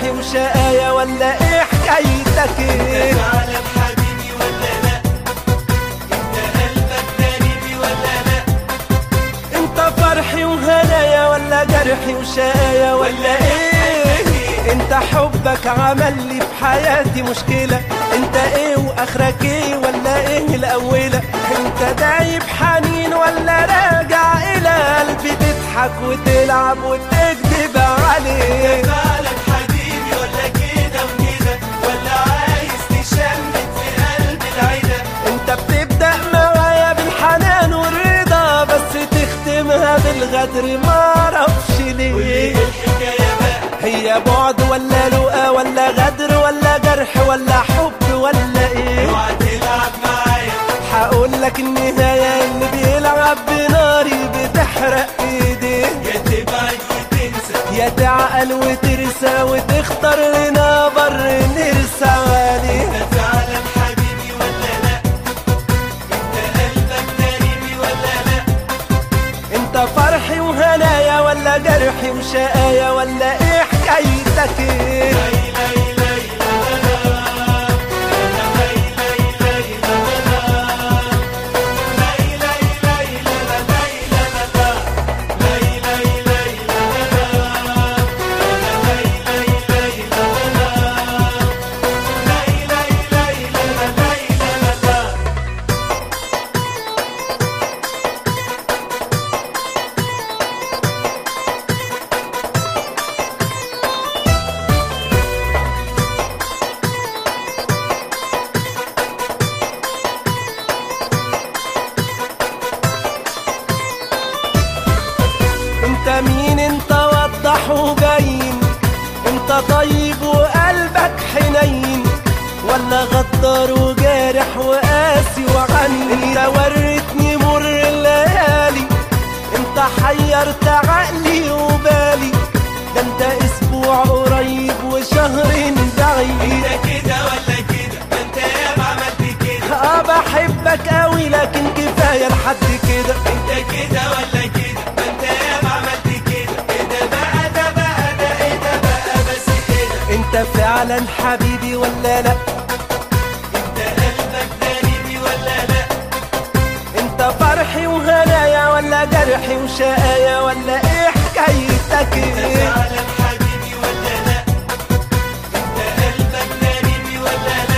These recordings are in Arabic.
جرحي وشقايا ولا ايه حكايتك ايه؟ انت فعلا حبيبي ولا لا؟ انت قلبك غريبي ولا لا؟ انت فرحي وهنايا ولا جرحي وشقايا ولا ايه؟ انت حبك عمل لي في حياتي مشكلة، انت ايه واخرك ايه ولا ايه الاولى؟ انت دايب حنين ولا راجع الى قلبي تضحك وتلعب وتكذب عليه؟ انت فعلا حبيبي ولا كده وكده، ولا عايز تشمت في قلب العيلة؟ انت بتبدأ معايا بالحنان والرضا بس تختمها بالغدر معرفش ليه. وايه الحكاية بقى؟ هي بعد ولا لقا ولا غدر ولا جرح ولا حب ولا ايه؟ اوعى تلعب معايا. هقول لك النهاية اللي بيلعب بناري بتحرق ايديه، يا تبعد وتنسى يا تعقل وترسى وتختار لنا بر نرسى عليه. انت فعلا حبيبي ولا لا؟ انت قلبك غريبي ولا لا؟ انت فرحي وهنايا ولا جرحي وشقايا ولا ايه حكايتك ايه؟ انت مين؟ انت وضح وبين، انت طيب وقلبك حنين ولا غدار وجارح وقاسي وعنين؟ انت وريتني مر الليالي، انت حيرت عقلي وبالي، ده انت اسبوع قريب وشهرين بعيد. انت كده ولا كده؟ ما انت ياما عملت كده. بحبك قوي لكن كفايه لحد كده. انت كده ولا كده؟ ما انت ياما عملت كده. ايه ده بقى؟ ده بقى ده ايه ده بقى؟ بس كده. انت فعلا حبيبي ولا لا؟ انت قلبك غريبي ولا لا؟ انت فرحي وهنايا ولا جرحي وشقايا ولا ايه حكايتك انت ايه؟ فعلا حبيبي ولا لا؟ انت قلبك غريبي ولا لا؟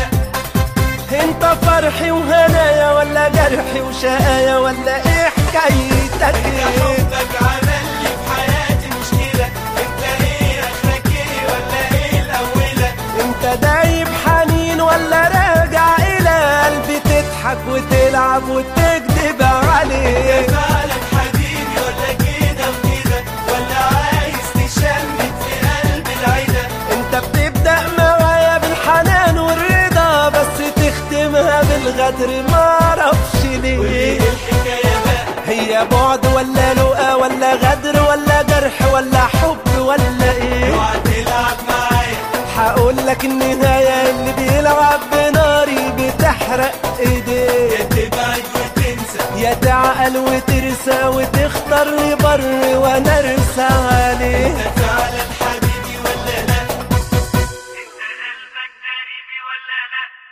انت فرحي وهنايا ولا جرحي وشقايا ولا ايه حكايتك انت ايه؟ حبك عمل لي في حياتي مشكلة، انت ايه اخرك ايه ولا ايه الاولى؟ انت دايب حنين ولا راجع الى قلبي تضحك وتلعب وتكذب عليه؟ انت فعلا حبيبي ولا كده وكده، ولا عايز تشمت في قلب العيلة؟ انت بتبدأ معايا بالحنان والرضا بس تختمها بالغدر معرفش وايه ليه. الحكاية بقى؟ هي بعد ولا لقا ولا غدر ولا جرح ولا حب ولا ايه؟ اوعى تلعب معايا. هقول لك النهاية اللي بيلعب بناري بتحرق ايديه، يا تبعد وتنسى يا تعقل وترسى وتختار لي بر وانا ارسى عليه. انت فعلا حبيبي ولا لا؟ انت قلبك غريبي ولا لا؟